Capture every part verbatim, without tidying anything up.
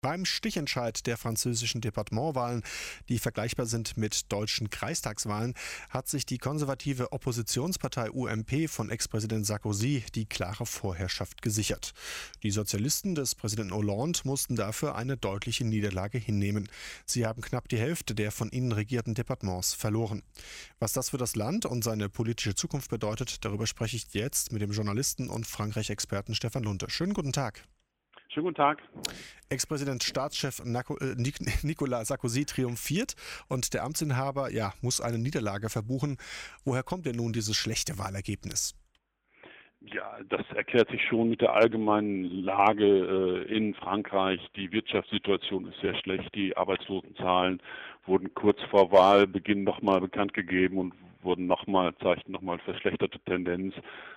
Beim Stichentscheid der französischen Departementswahlen, die vergleichbar sind mit deutschen Kreistagswahlen, hat sich die konservative Oppositionspartei U M P von Ex-Präsident Sarkozy die klare Vorherrschaft gesichert. Die Sozialisten des Präsidenten Hollande mussten dafür eine deutliche Niederlage hinnehmen. Sie haben knapp die Hälfte der von ihnen regierten Departements verloren. Was das für das Land und seine politische Zukunft bedeutet, darüber spreche ich jetzt mit dem Journalisten und Frankreich-Experten Stefan Lunte. Schönen guten Tag. Schönen guten Tag. Ex-Präsident Staatschef Nicolas Sarkozy triumphiert und der Amtsinhaber ja, muss eine Niederlage verbuchen. Woher kommt denn nun dieses schlechte Wahlergebnis? Ja, das erklärt sich schon mit der allgemeinen Lage äh, in Frankreich. Die Wirtschaftssituation ist sehr schlecht. Die Arbeitslosenzahlen wurden kurz vor Wahlbeginn nochmal bekannt gegeben und wurden nochmal, zeigten nochmal verschlechterte Tendenz.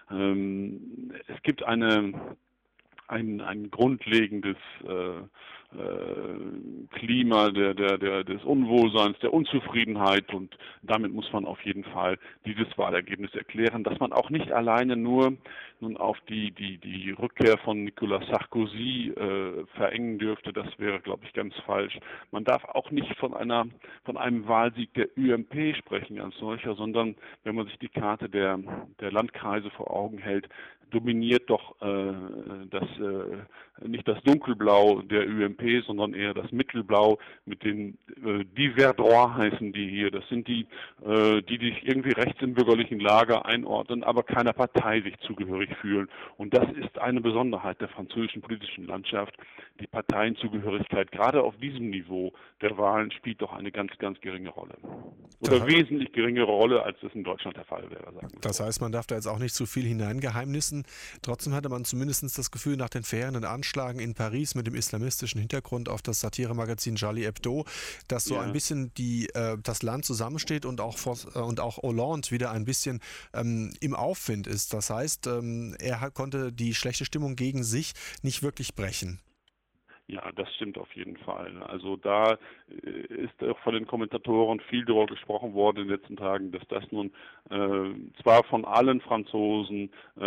Ähm, es gibt eine Ein, ein grundlegendes äh, äh, Klima der, der, der, des Unwohlseins, der Unzufriedenheit, und damit muss man auf jeden Fall dieses Wahlergebnis erklären, dass man auch nicht alleine nur nun auf die, die, die Rückkehr von Nicolas Sarkozy äh, verengen dürfte. Das wäre, glaube ich, ganz falsch. Man darf auch nicht von einer von einem Wahlsieg der U M P sprechen als solcher, sondern wenn man sich die Karte der, der Landkreise vor Augen hält, dominiert doch äh, das äh, nicht das Dunkelblau der U M P, sondern eher das Mittelblau mit den äh, die Verdroit heißen die hier. Das sind die, äh, die sich irgendwie rechts im bürgerlichen Lager einordnen, aber keiner Partei sich zugehörig fühlen. Und das ist eine Besonderheit der französischen politischen Landschaft. Die Parteienzugehörigkeit, gerade auf diesem Niveau der Wahlen, spielt doch eine ganz, ganz geringe Rolle. Oder Das wesentlich geringere Rolle, als das in Deutschland der Fall wäre, sagen wir. Das heißt, man darf da jetzt auch nicht zu viel hineingeheimnissen. Trotzdem hatte man zumindest das Gefühl, nach den verheerenden Anschlagen in Paris mit dem islamistischen Hintergrund auf das Satiremagazin Charlie Hebdo, dass so Ja. ein bisschen die, äh, das Land zusammensteht und auch, äh, und auch Hollande wieder ein bisschen ähm, im Aufwind ist. Das heißt, ähm, er hat, konnte die schlechte Stimmung gegen sich nicht wirklich brechen. Ja, das stimmt auf jeden Fall. Also da ist auch von den Kommentatoren viel darüber gesprochen worden in den letzten Tagen, dass das nun äh, zwar von allen Franzosen äh,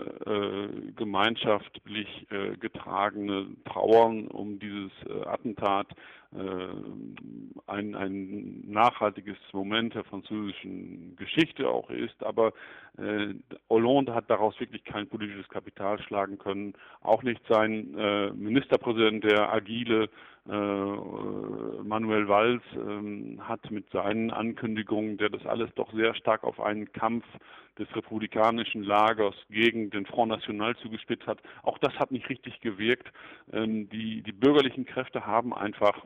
äh, gemeinschaftlich äh, getragene Trauern um dieses äh, Attentat äh, ein, ein nachhaltiges Moment der französischen Geschichte auch ist, aber äh, Hollande hat daraus wirklich kein politisches Kapital schlagen können, auch nicht sein äh, Ministerpräsident, der agile äh, Manuel Valls, äh, hat mit seinen Ankündigungen, der das alles doch sehr stark auf einen Kampf des republikanischen Lagers gegen den Front National zugespitzt hat. Auch das hat nicht richtig gewirkt. Ähm, die, die bürgerlichen Kräfte haben einfach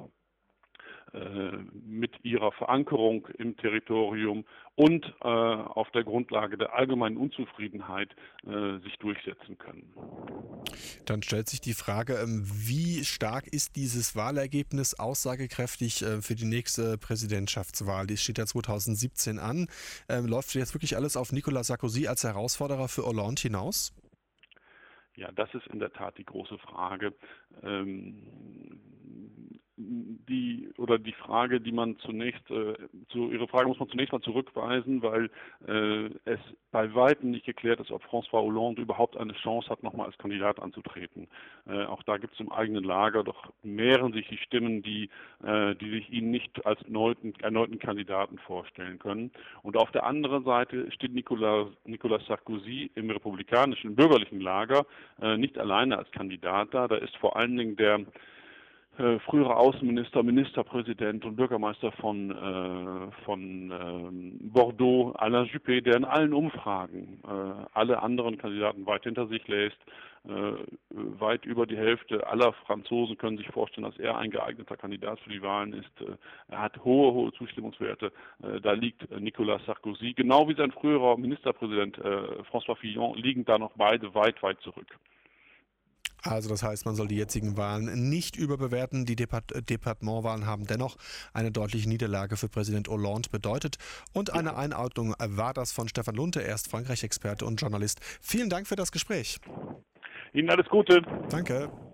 mit ihrer Verankerung im Territorium und äh, auf der Grundlage der allgemeinen Unzufriedenheit äh, sich durchsetzen können. Dann stellt sich die Frage, wie stark ist dieses Wahlergebnis aussagekräftig für die nächste Präsidentschaftswahl? Die steht ja zwanzig siebzehn an. Läuft jetzt wirklich alles auf Nicolas Sarkozy als Herausforderer für Hollande hinaus? Ja, das ist in der Tat die große Frage. Ähm, die oder die Frage, die man zunächst, äh, zu Ihre Frage muss man zunächst mal zurückweisen, weil äh, es bei weitem nicht geklärt ist, ob François Hollande überhaupt eine Chance hat, nochmal als Kandidat anzutreten. Äh, auch da gibt es im eigenen Lager, doch mehren sich die Stimmen, die, äh, die sich ihn nicht als erneuten, erneuten Kandidaten vorstellen können. Und auf der anderen Seite steht Nicolas, Nicolas Sarkozy im republikanischen, im bürgerlichen Lager äh, nicht alleine als Kandidat da. Da ist vor allen Dingen der Äh, frühere Außenminister, Ministerpräsident und Bürgermeister von, äh, von äh, Bordeaux, Alain Juppé, der in allen Umfragen äh, alle anderen Kandidaten weit hinter sich lässt. Äh, weit über die Hälfte aller Franzosen können sich vorstellen, dass er ein geeigneter Kandidat für die Wahlen ist. Äh, er hat hohe, hohe Zustimmungswerte. Äh, da liegt äh, Nicolas Sarkozy, genau wie sein früherer Ministerpräsident äh, François Fillon, liegen da noch beide weit, weit zurück. Also das heißt, man soll die jetzigen Wahlen nicht überbewerten. Die Depart- Departementswahlen haben dennoch eine deutliche Niederlage für Präsident Hollande bedeutet. Und eine Einordnung war das von Stefan Lunte, er ist Frankreich-Experte und Journalist. Vielen Dank für das Gespräch. Ihnen alles Gute. Danke.